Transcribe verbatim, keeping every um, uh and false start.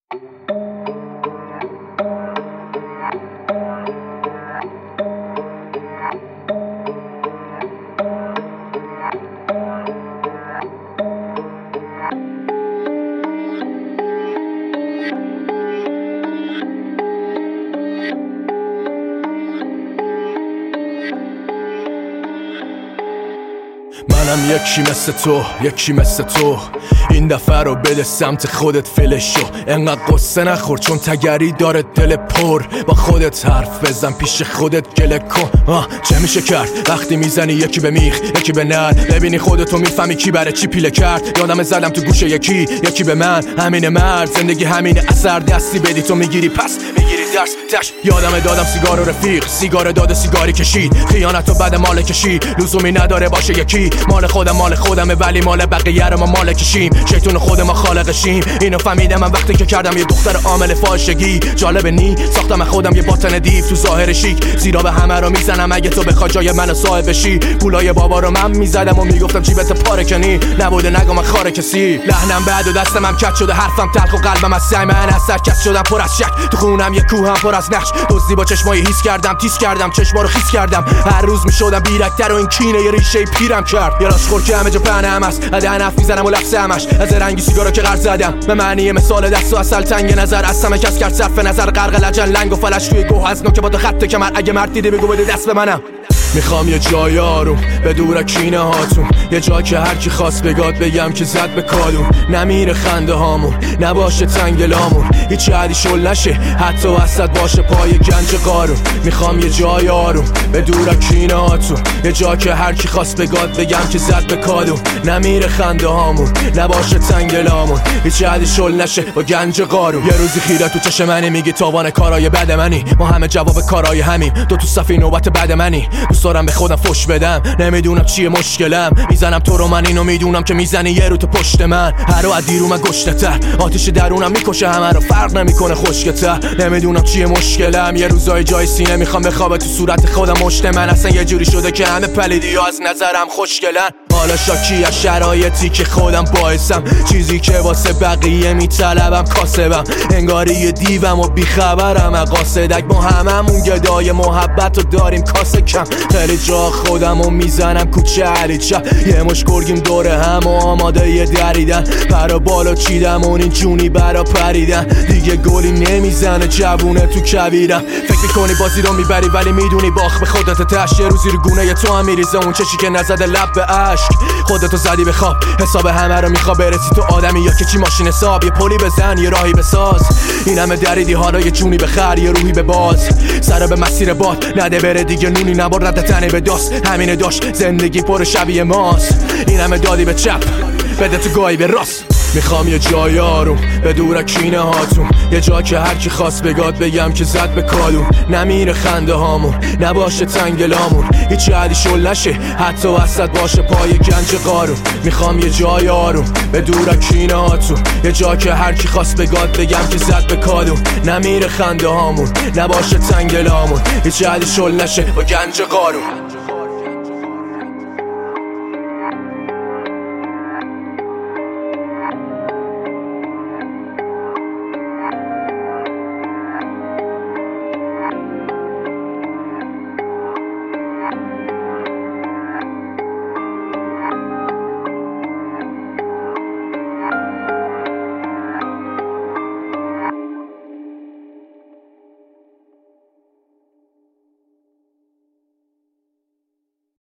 منم یکی مثل تو، یکی مثل تو. این دفعه رو بده سمت خودت فلشو. انقدر قصه نخور چون تگری داره دل پر. با خودت حرف بزن پیش خودت گله کن. آه چه میشه کرد وقتی میزنی یکی به میخ یکی به نر. ببینی خودتو میفهمی کی برای چی پیله کرد. یادم زدم تو گوشه یکی یکی به من. همینه مرد زندگی همینه. اثر دستی بدی تو میگیری پس میگیری درس تش. یادم دادم سیگار و رفیق سیگار داد سیگاری کشید. خیانت و بعد مال کشی لزومی نداره باشه یکی. مال خودم مال خودمه ولی مال بقیه رو ما مال کشیم. شیطون خود ما خالقشیم. اینو فهمیدم من وقتی که کردم یه دختر عامل فاحشگی. جالب نی ساختم خودم یه باطن دیو تو ظاهر شیک. زیرا به همه رو میزنم اگه تو بخوای جای منو صاحب بشی. پولای بابا رو من میزدم و میگفتم جیبت پاره کنی. نبوده نگم من خاره کسی. لحنم بعد و دستم هم کج شده. حرفم تلخ و قلبم از سعی من از سرکس شدم پر از شک. تو خونم یه کوه هم پر از نقش. دزدی با چشمای هیس کردم تیز کردم چشما رو خیس کردم. هر روز میشدم بیرکتر و این کینه یه ریشه پیرم کرد. یه راست خور که همه جا پهنم است. دهن حرف میزنم و لفظ همش از رنگی سیگارو که قرض زدم. به معنی مثال دست و اصل تنگ نظر از همه کس کرد صرف نظر. غرق لجن لنگ و فلش توی گوه از نوک با تو خط کمر. اگه مرد دیده بگو بده دست به منم. میخوام یه جای آروم به دور کینه هاتون. یه جا که هر کی خواست بگاد بگم که زد به کادون. نمیره خنده هامون نباشه تنگلامون. هیچ عدی شل نشه حتی وسط باشه پای گنج قارون. میخوام یه جای آروم به دور کینه هاتون. یه جا که هر کی خواست بگاد بگم که زد به کادون. نمیره خنده هامون نباشه تنگلامون. هیچ عدی شل نشه با گنج قارون. یه روزی خیره تو چشم منی میگی تاوان کارای بد منی. ما همه جواب کارای همیم. تو تو صفی نوبت بعد منی. دوست دارم به خودم فش بدم نمیدونم چیه مشکلم. میزنم تو رو من اینو میدونم که میزنی یه رو تو پشت من. هر رو از دیرو من گشت‌تر آتیش درونم میکشه همه رو فرق نمیکنه خشک‌تر. نمیدونم چیه مشکلم. یه روزای جای سینه میخوام بخوابه تو صورت خودم. مشت من اصلا یه جوری شده که همه پلیدی ها از نظرم خوشگلن. حالا شاکی از شرایطی که خودم باعثم. چیزی که واسه بقیه میطلبم کاسبم. انگاری یه دیوم و بیخبرم از قاصدک. ما هممون گدای محبت رو داریم کاسه کم. خیلی جا خودم رو میزنم کوچه علیچه. یه مش گرگیم دوره هم و آماده یه دریدن. پرا بالا چیدم اون این جونی برا پریدن. دیگه گلی نمیزنه جوونه تو کبیرم. فکر میکنی بازی رو میبری ولی میدونی باخ به خودت تش. یه روزی رو گونه تو هم میریزه اون چشی که نزده لب به عشق. خودتو زدی به خواب حساب همه رو میخواد برسی. تو آدمی یا که چی ماشین حساب. یه پلی بزن یه راهی بساز. این همه دریدی حالا یه جونی بخر یه روحی به باز. سر به مسیر باد نده بره دیگه نونی نبار نده تنه به داست. همینه داشت زندگی پر شبیه ماست. این همه دادی به چپ بده تو گاهی به راست. میخوام یه جای آروم به دور کینه هاتون. یه جا که هر کی خواست بگاد بگم که زد به کادون. نمیره خنده هامون نباشه تنگلامون. هیچ عدی شل نشه حتی وسط باشه پای گنج قارون. میخوام یه جای آروم به دور کینه هاتون. یه جا که هر کی خواست بگاد بگم که زد به کادون. نمیره خنده هامون نباشه تنگلامون. هیچ عدی شل نشه با گنج قارون.